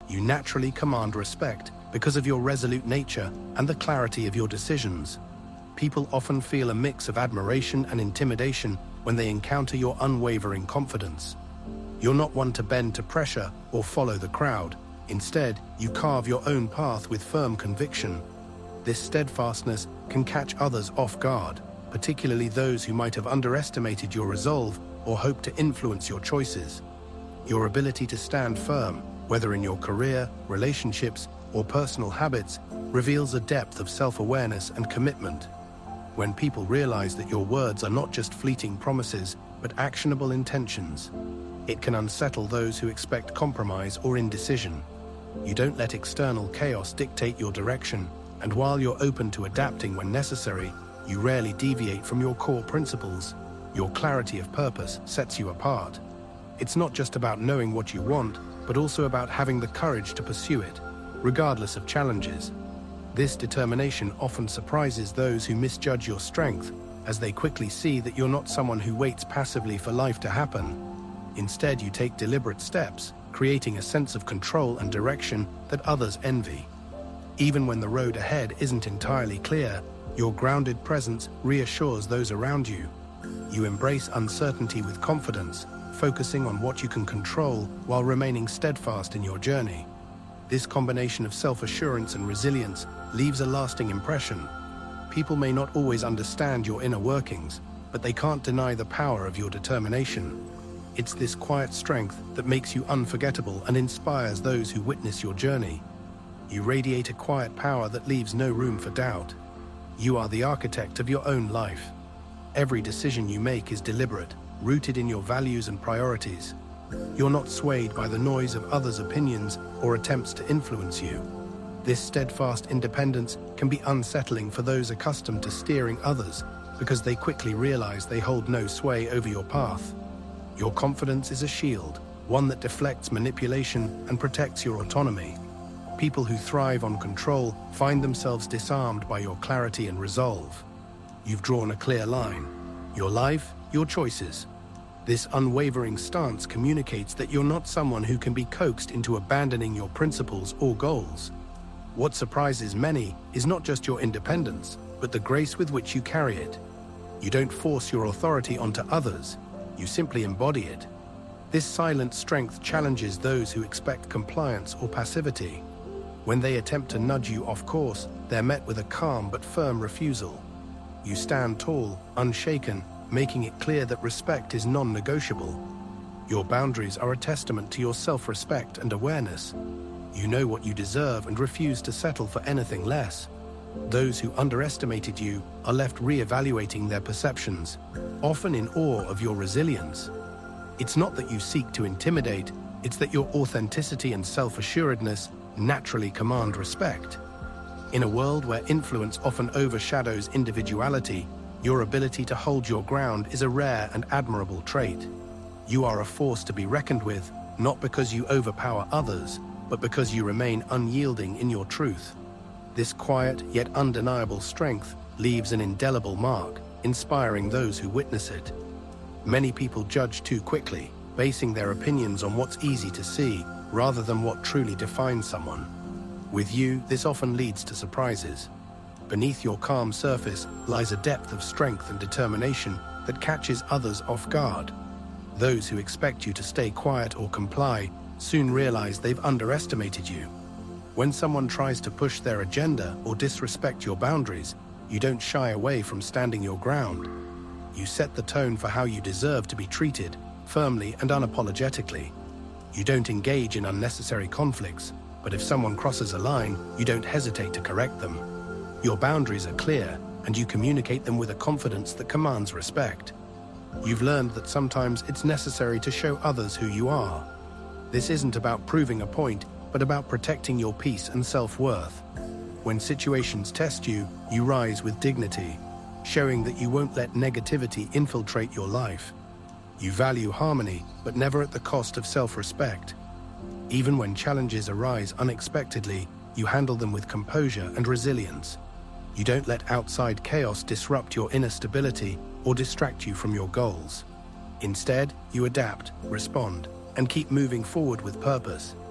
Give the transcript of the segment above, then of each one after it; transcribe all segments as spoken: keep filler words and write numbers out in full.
You naturally command respect because of your resolute nature and the clarity of your decisions. People often feel a mix of admiration and intimidation when they encounter your unwavering confidence. You're not one to bend to pressure or follow the crowd. Instead, you carve your own path with firm conviction. This steadfastness can catch others off guard, particularly those who might have underestimated your resolve or hoped to influence your choices. Your ability to stand firm, whether in your career, relationships, or personal habits, reveals a depth of self-awareness and commitment. When people realize that your words are not just fleeting promises, but actionable intentions, it can unsettle those who expect compromise or indecision. You don't let external chaos dictate your direction, and while you're open to adapting when necessary, you rarely deviate from your core principles. Your clarity of purpose sets you apart. It's not just about knowing what you want, but also about having the courage to pursue it, regardless of challenges. This determination often surprises those who misjudge your strength, as they quickly see that you're not someone who waits passively for life to happen. Instead, you take deliberate steps, creating a sense of control and direction that others envy. Even when the road ahead isn't entirely clear, your grounded presence reassures those around you. You embrace uncertainty with confidence, focusing on what you can control while remaining steadfast in your journey. This combination of self-assurance and resilience leaves a lasting impression. People may not always understand your inner workings, but they can't deny the power of your determination. It's this quiet strength that makes you unforgettable and inspires those who witness your journey. You radiate a quiet power that leaves no room for doubt. You are the architect of your own life. Every decision you make is deliberate, rooted in your values and priorities. You're not swayed by the noise of others' opinions or attempts to influence you. This steadfast independence can be unsettling for those accustomed to steering others, because they quickly realize they hold no sway over your path. Your confidence is a shield, one that deflects manipulation and protects your autonomy. People who thrive on control find themselves disarmed by your clarity and resolve. You've drawn a clear line. Your life, your choices. This unwavering stance communicates that you're not someone who can be coaxed into abandoning your principles or goals. What surprises many is not just your independence, but the grace with which you carry it. You don't force your authority onto others, you simply embody it. This silent strength challenges those who expect compliance or passivity. When they attempt to nudge you off course, they're met with a calm but firm refusal. You stand tall, unshaken, making it clear that respect is non-negotiable. Your boundaries are a testament to your self-respect and awareness. You know what you deserve and refuse to settle for anything less. Those who underestimated you are left re-evaluating their perceptions, often in awe of your resilience. It's not that you seek to intimidate, it's that your authenticity and self-assuredness naturally command respect. In a world where influence often overshadows individuality, your ability to hold your ground is a rare and admirable trait. You are a force to be reckoned with, not because you overpower others, but because you remain unyielding in your truth. This quiet yet undeniable strength leaves an indelible mark, inspiring those who witness it. Many people judge too quickly, basing their opinions on what's easy to see, rather than what truly defines someone. With you, this often leads to surprises. Beneath your calm surface lies a depth of strength and determination that catches others off guard. Those who expect you to stay quiet or comply soon realize they've underestimated you. When someone tries to push their agenda or disrespect your boundaries, you don't shy away from standing your ground. You set the tone for how you deserve to be treated, firmly and unapologetically. You don't engage in unnecessary conflicts, but if someone crosses a line, you don't hesitate to correct them. Your boundaries are clear, and you communicate them with a confidence that commands respect. You've learned that sometimes it's necessary to show others who you are. This isn't about proving a point, but about protecting your peace and self-worth. When situations test you, you rise with dignity, showing that you won't let negativity infiltrate your life. You value harmony, but never at the cost of self-respect. Even when challenges arise unexpectedly, you handle them with composure and resilience. You don't let outside chaos disrupt your inner stability or distract you from your goals. Instead, you adapt, respond, and keep moving forward with purpose.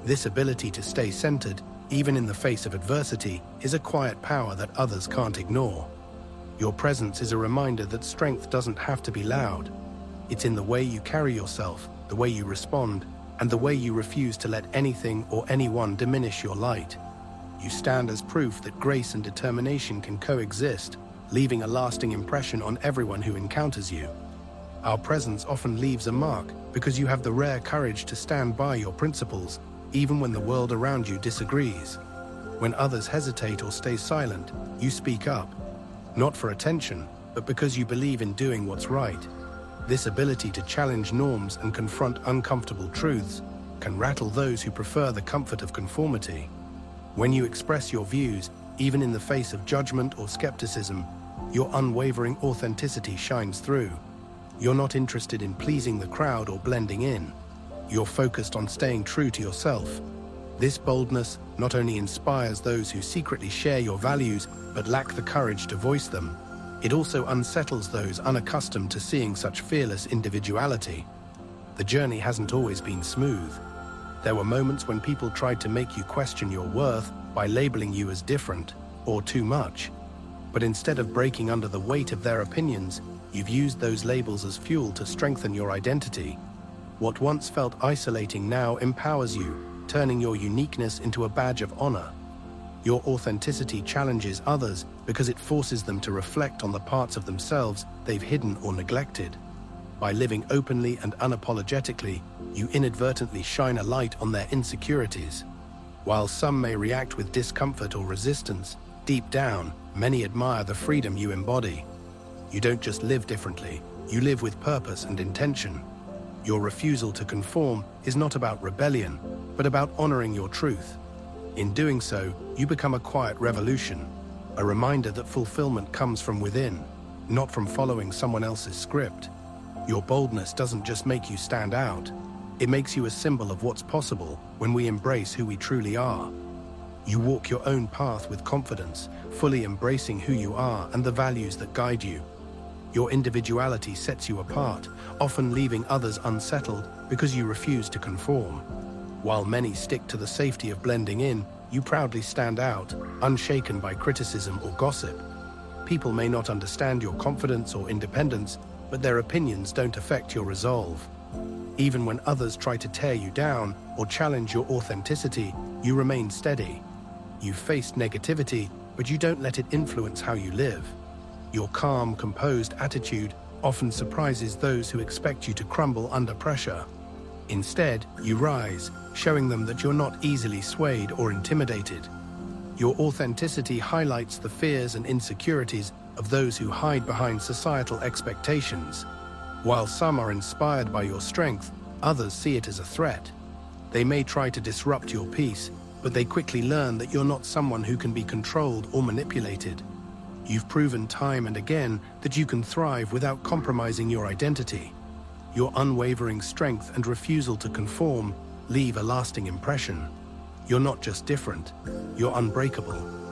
This ability to stay centered, even in the face of adversity, is a quiet power that others can't ignore. Your presence is a reminder that strength doesn't have to be loud. It's in the way you carry yourself, the way you respond, and the way you refuse to let anything or anyone diminish your light. You stand as proof that grace and determination can coexist, leaving a lasting impression on everyone who encounters you. Our presence often leaves a mark because you have the rare courage to stand by your principles, even when the world around you disagrees. When others hesitate or stay silent, you speak up, not for attention, but because you believe in doing what's right. This ability to challenge norms and confront uncomfortable truths can rattle those who prefer the comfort of conformity. When you express your views, even in the face of judgment or skepticism, your unwavering authenticity shines through. You're not interested in pleasing the crowd or blending in. You're focused on staying true to yourself. This boldness not only inspires those who secretly share your values but lack the courage to voice them, it also unsettles those unaccustomed to seeing such fearless individuality. The journey hasn't always been smooth. There were moments when people tried to make you question your worth by labeling you as different or too much. But instead of breaking under the weight of their opinions, you've used those labels as fuel to strengthen your identity. What once felt isolating now empowers you, turning your uniqueness into a badge of honor. Your authenticity challenges others because it forces them to reflect on the parts of themselves they've hidden or neglected. By living openly and unapologetically, you inadvertently shine a light on their insecurities. While some may react with discomfort or resistance, deep down, many admire the freedom you embody. You don't just live differently, you live with purpose and intention. Your refusal to conform is not about rebellion, but about honoring your truth. In doing so, you become a quiet revolution, a reminder that fulfillment comes from within, not from following someone else's script. Your boldness doesn't just make you stand out, it makes you a symbol of what's possible when we embrace who we truly are. You walk your own path with confidence, fully embracing who you are and the values that guide you. Your individuality sets you apart, often leaving others unsettled because you refuse to conform. While many stick to the safety of blending in, you proudly stand out, unshaken by criticism or gossip. People may not understand your confidence or independence, but their opinions don't affect your resolve. Even when others try to tear you down or challenge your authenticity, you remain steady. You've faced negativity, but you don't let it influence how you live. Your calm, composed attitude often surprises those who expect you to crumble under pressure. Instead, you rise, showing them that you're not easily swayed or intimidated. Your authenticity highlights the fears and insecurities of those who hide behind societal expectations. While some are inspired by your strength, others see it as a threat. They may try to disrupt your peace, but they quickly learn that you're not someone who can be controlled or manipulated. You've proven time and again that you can thrive without compromising your identity. Your unwavering strength and refusal to conform leave a lasting impression. You're not just different, you're unbreakable.